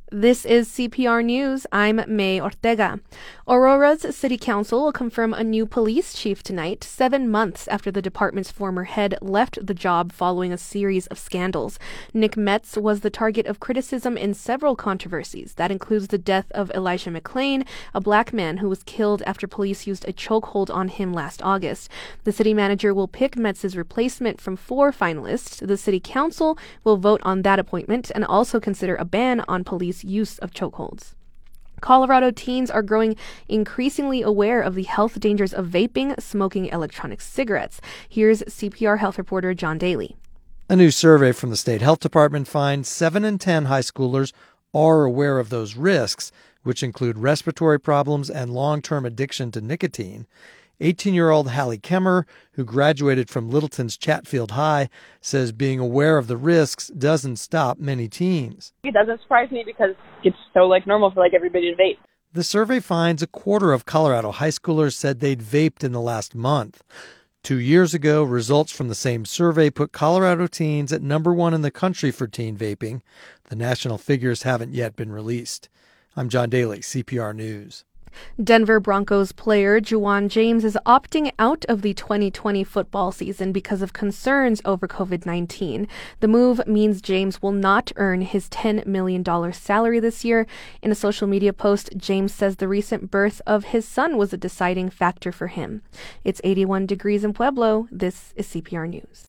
This is CPR News. I'm May Ortega. Aurora's city council will confirm a new police chief tonight, 7 months after the department's former head left the job following a series of scandals. Nick Metz was the target of criticism in several controversies. That includes the death of Elijah McClain, a black man who was killed after police used a chokehold on him last August. The city manager will pick Metz's replacement from 4 finalists. The city council will vote on that appointment and also consider a ban on police use of chokeholds. Colorado teens are growing increasingly aware of the health dangers of vaping, smoking electronic cigarettes. Here's CPR health reporter John Daly. A new survey from the state health department finds 7 in 10 high schoolers are aware of those risks, which include respiratory problems and long-term addiction to nicotine. 18-year-old Hallie Kemmer, who graduated from Littleton's Chatfield High, says being aware of the risks doesn't stop many teens. It doesn't surprise me because it's so normal for everybody to vape. The survey finds a quarter of Colorado high schoolers said they'd vaped in the last month. 2 years ago, results from the same survey put Colorado teens at number 1 in the country for teen vaping. The national figures haven't yet been released. I'm John Daly, CPR News. Denver Broncos player Ja'Wuan James is opting out of the 2020 football season because of concerns over COVID-19. The move means James will not earn his $10 million salary this year. In a social media post, James says the recent birth of his son was a deciding factor for him. It's 81 degrees in Pueblo. This is CPR News.